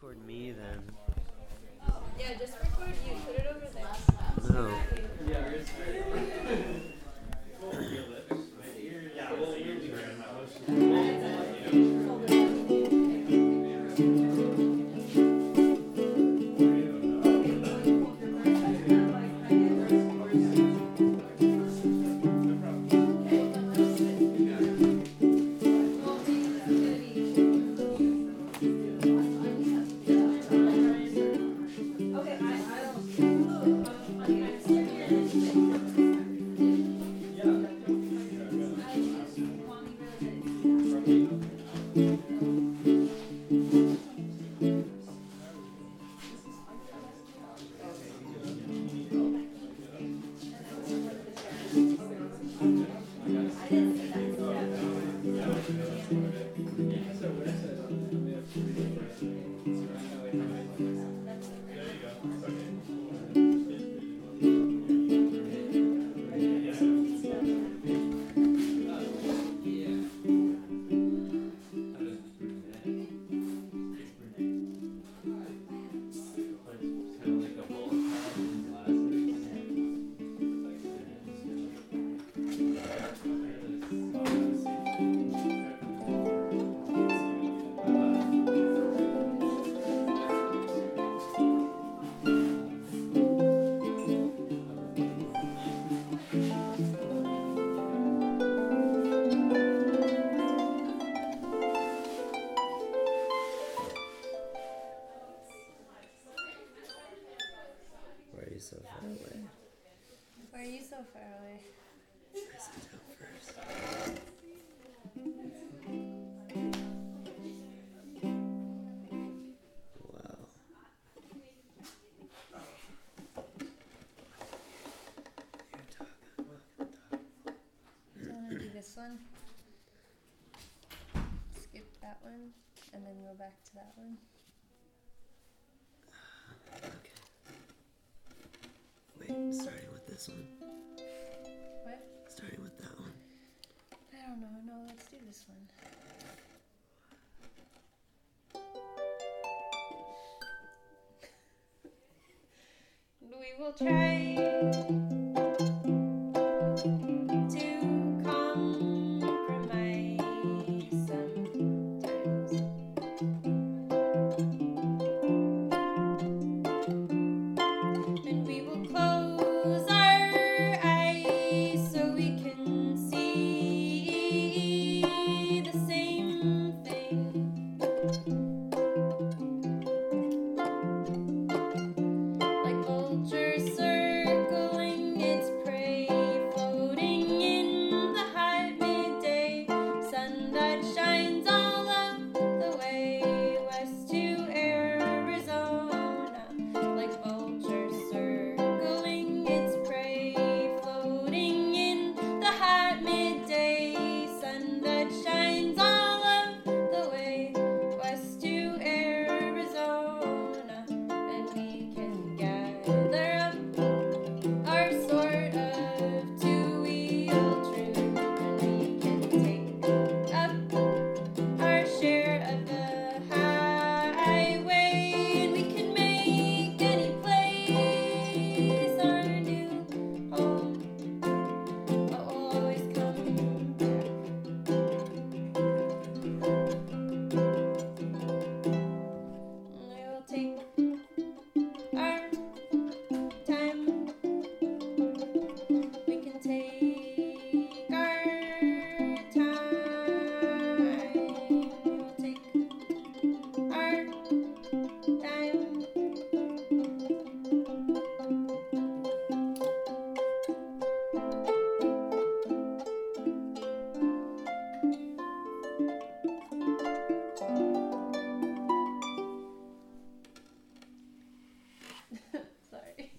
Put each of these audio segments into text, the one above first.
record me then. Yeah, just record you. Put it over there. No. Why are you so far away? Why are you so far away? I sit down first. Wow. You talk. Do you want to do this one? Skip that one, and then go back to that one. Okay. Wait, starting with this one. What? Starting with that one. I don't know. No, let's do this one. We will try to compromise sometimes. And we will close our eyes so we can see the same thing. Like vultures circling its prey, floating in the hot midday sun that shines all of the way west to Arizona. Like vultures circling its prey, floating in the hot midday sun that shines all of the way west to Arizona. And we can gather up our sort of two-wheel truth, and we can take up our share of the highway, and we can make any place our new home, but we'll always come back. We'll take our time. We can take our time. We'll take our time. Sorry.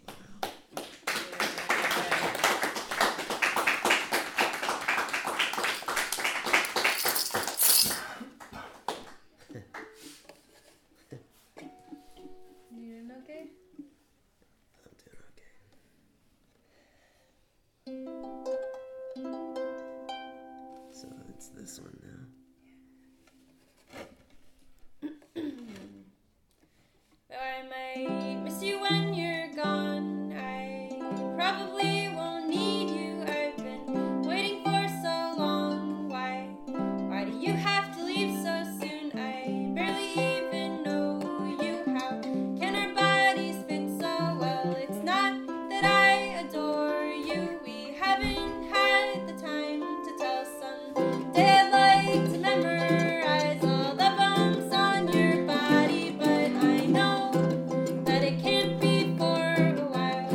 I miss you when you're gone. I probably won't need you. I've been waiting for so long. Why do you have to leave so soon? I barely even know you. How can our bodies fit so well? It's not that I adore you. We haven't had the time to tell. Someday I'd like to memorize all the bumps on your body, but I know that it can't be for a while.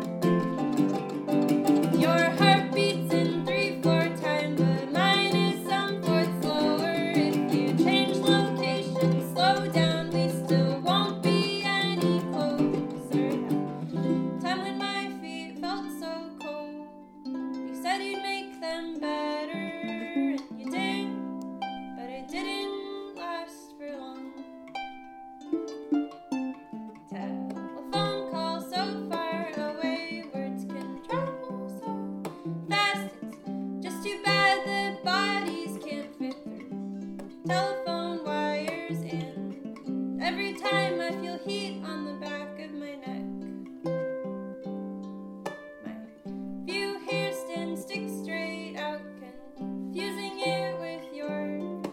Your heart beats in 3/4 time, but mine is some fourth slower. If you change location, slow down, we still won't be any closer. Time when my feet felt so cold, you said you'd make them better, and you did, but it didn't last for long. Telephone call so far away, words can travel so fast. It's just too bad that bodies can't fit through telephone wires, and every time I feel heat on the back of my neck, my view here stands stick straight out, confusing it with your.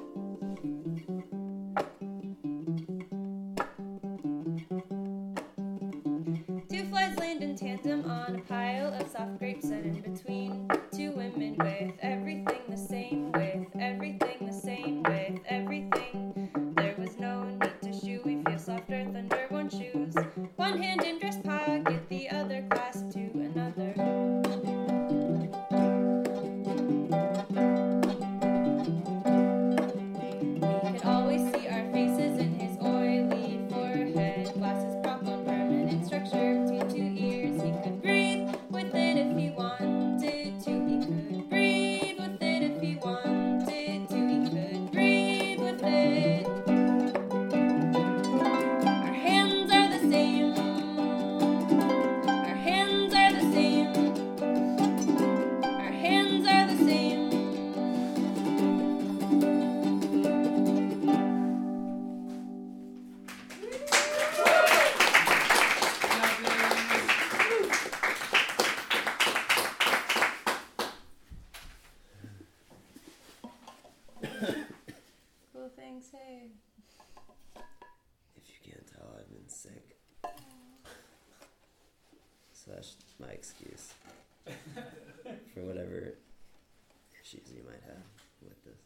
Two flies land in tandem on a pile of soft grapes set in between two women, with everything the same, with everything the same, with everything. There was no need to shoe, we feel soft earth under one shoes. One hand in dress pocket, the other clasped to another. We could always see our faces in his oily forehead. Glasses prop on permanent structure between two ears. He could breathe with it if he wanted to. He could breathe with it if he wanted to. He could breathe with it. Our hands are the same. Our hands are the same. Our hands are the same. Cool thing, say. If you can't tell, I've been sick. So that's my excuse for whatever issues you might have with this.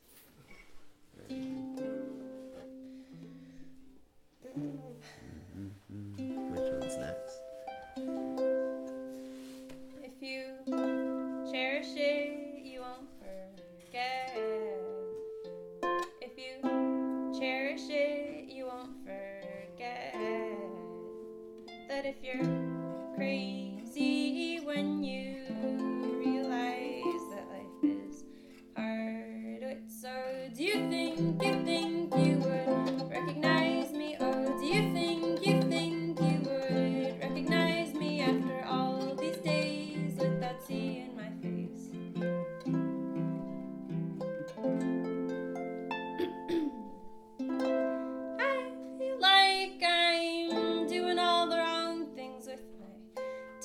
Which one's next? If you cherish it, you won't forget. If you cherish it, you won't forget that if you're crazy when you realize that life is hard. So do you think you would recognize me? Oh, do you think you would recognize me after all these days without seeing my face? I feel like I'm doing all the wrong things with my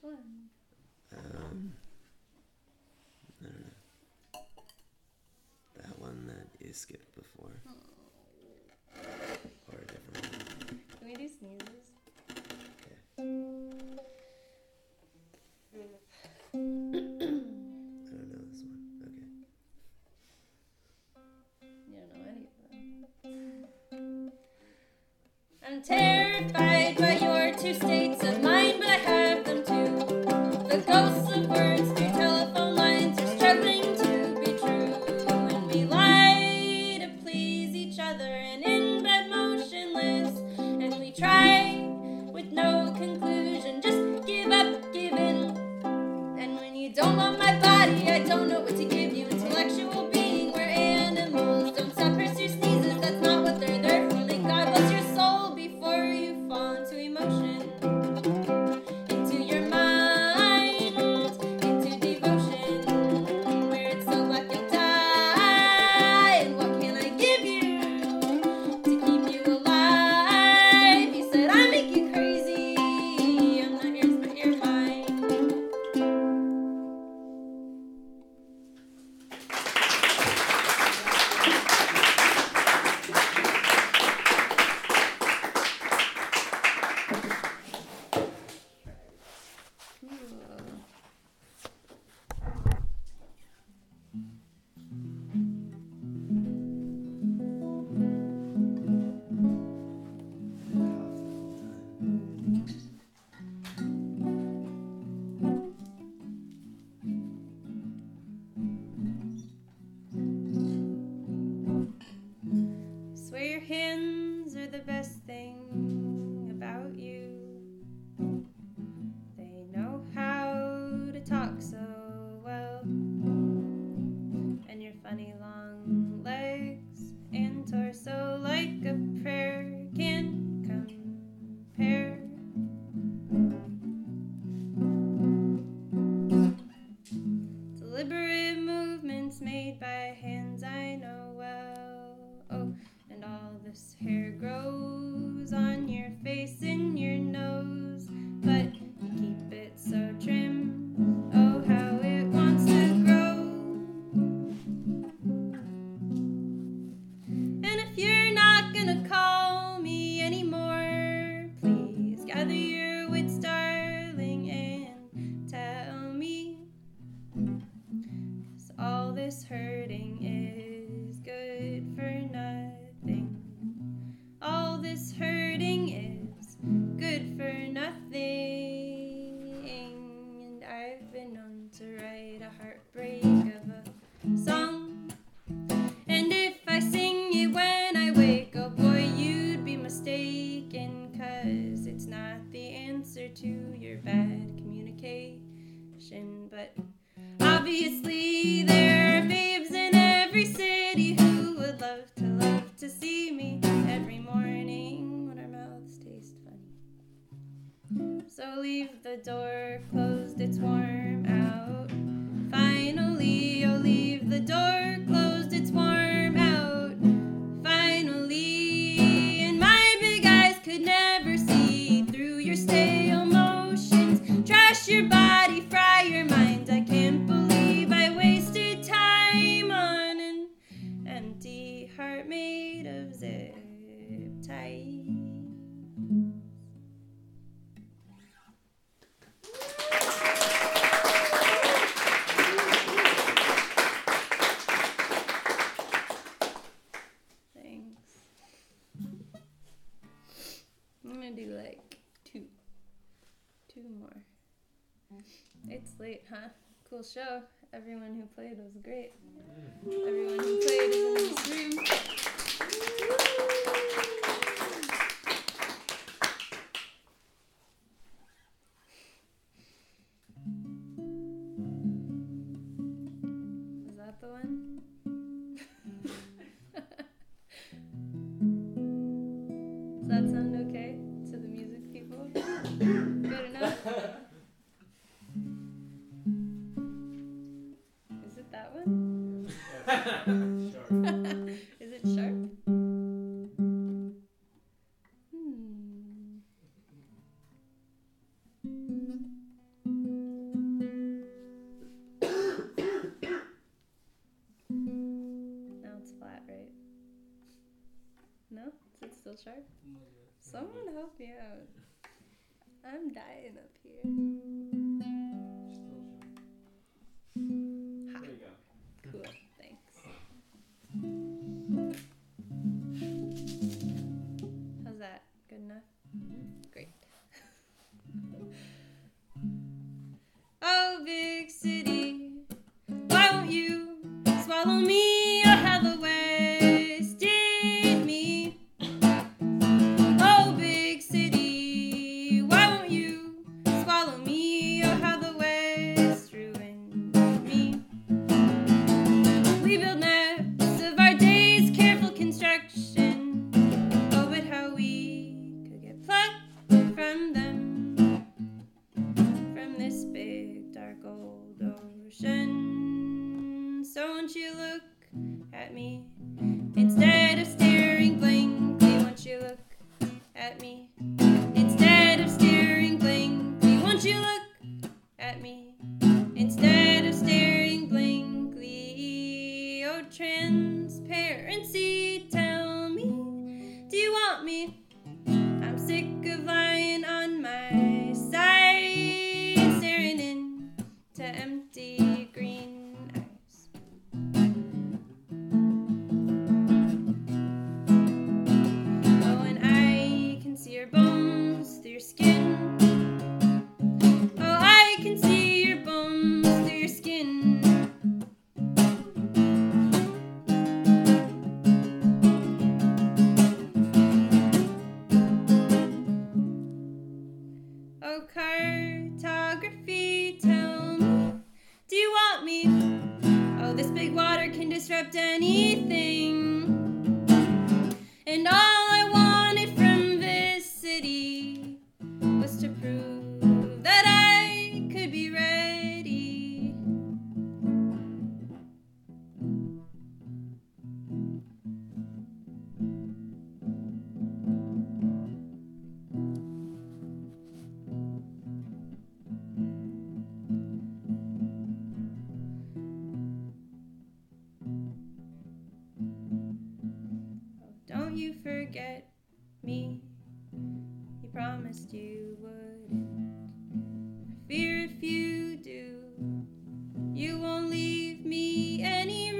one? I don't know. That one that you skipped before. Or a different one. Can we do sneezes? Okay. I don't know this one. Okay. You don't know any of them. I'm terrified by your two states of mind, but I have them too. The ghosts of words through telephone lines are struggling to be true. And we lie to please each other and in bed motionless. And we try with no conclusion, just give up, give in. And when you don't want my body, I don't know what to give you. Intellectual being, we're animals. Don't suppress your sneezes, that's not what they're there for. May God bless your soul before you fall into emotion. Into your mind, into devotion. Where it's so black you'll die. And what can I give you to keep you alive? You said I make you crazy. I'm not yours, but you're mine. Swear your hands are the best thing about you. They know how to talk so well. And your funny long legs and torso like a prayer can't compare. Deliberate movements made by hands I know well. Oh, and all this hair grows on your face and your nose, but you keep it so trim. Oh, how it wants to grow. And if you're not gonna call me anymore, please gather your wits, darling, and tell me. 'Cause all this hurting is good for nothing. All this hurting is good for nothing. And I've been known to write a heartbreak of a song. And if I sing it when I wake, oh boy, you'd be mistaken. 'Cause it's not the answer to your bad communication. But obviously there are babes in every city who would love to see me every morning when our mouths taste funny. So leave the door closed, it's warm out. Finally, oh, leave the door closed, it's warm out. Finally, and my big eyes could never see through your stale motions. Trash your body, fry your mind. I can't believe I wasted time on an empty heart made of zip ties. Thanks. I'm gonna do like two more. It's late, huh? Cool show. Everyone who played was great. Everyone who played is in this room. Is that the one? Does that sound okay to the music people? Good enough? Is it that one? Sure. Is it No? Is it still sharp? Someone help me out. I'm dying up here. Ha. There you go. Cool. Thanks. How's that? Good enough? Great. Oh, big city, why won't you swallow me or have the wasted me? Oh, big city, why won't you swallow me or have the west ruin me? We build maps of our days, careful construction. Oh, but how we could get plucked from them. From this big dark old ocean. So won't you look at me instead of staring blankly? Won't you look at me instead of staring blankly? Won't you look at me instead of staring blankly? Oh, transparency, tell me, do you want me? I'm sick of lying on my side, staring into empty green eyes. Oh, and I can see your bones through your skin. Oh, I can see your bones through your skin. Oh, cartography, tell me, do you want me? Oh, this big water can disrupt anything. And all I wanted from this city was to prove that I could be ready. Don't you forget me. You promised you wouldn't. I fear if you do, you won't leave me any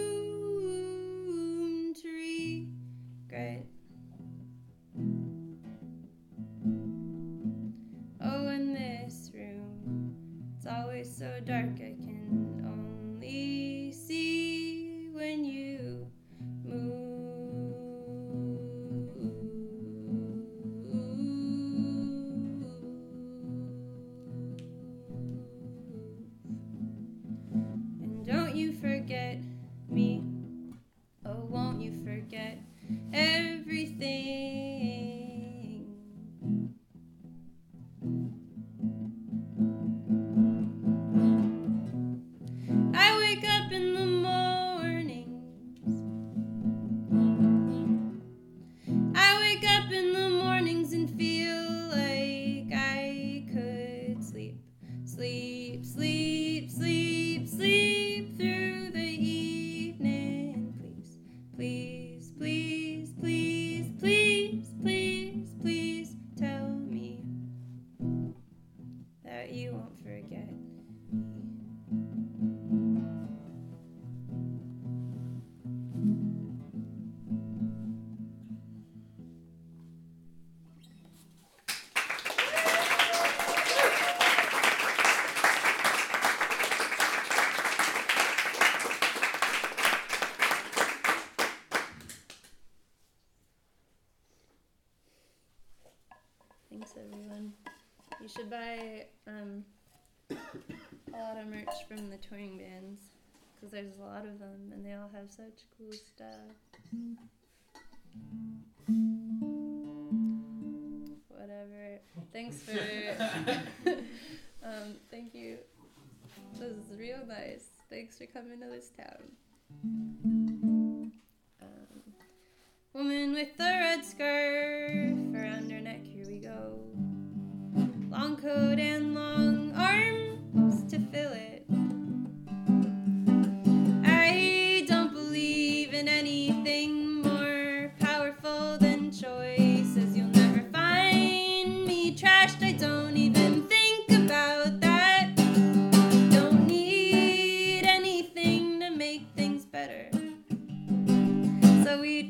room to regret. Oh, in this room, it's always so dark I can only see when you move. And don't you forget me. Oh, won't you forget everything? I wake up in the mornings. I wake up in the mornings and feel like I could sleep, sleep, sleep, sleep, sleep through the evening. Please, please, please, please, please, please, please tell me that you won't forget me. Thanks, everyone. You should buy a lot of merch from the touring bands, because there's a lot of them and they all have such cool stuff. Whatever. Thanks for thank you. This is real nice. Thanks for coming to this town. Woman with the red scarf around her neck, here we go. Long coat and long arms to fill it. I don't believe in anything more powerful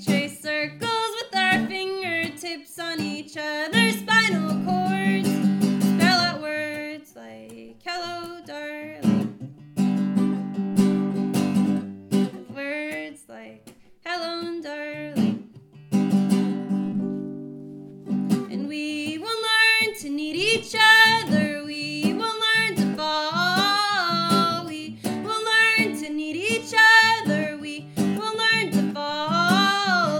trace circles with our fingertips on each other's spinal cords. Spell out words like hello, darling. Words like hello, darling. And we will learn to need each other. We will learn to fall. We will learn to need each other. We will learn to fall.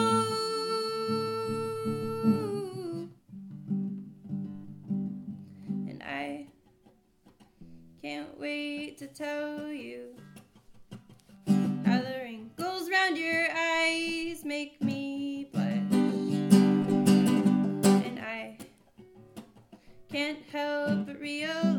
And I can't wait to tell you how the wrinkles round your eyes make me blush. And I can't help but realize